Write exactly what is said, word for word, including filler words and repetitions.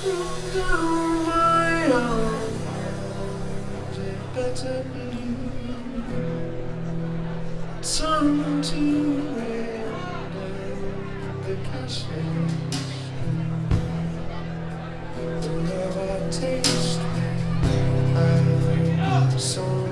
Down my arms, it better blue. Turn to red and the castle. The love I taste, I so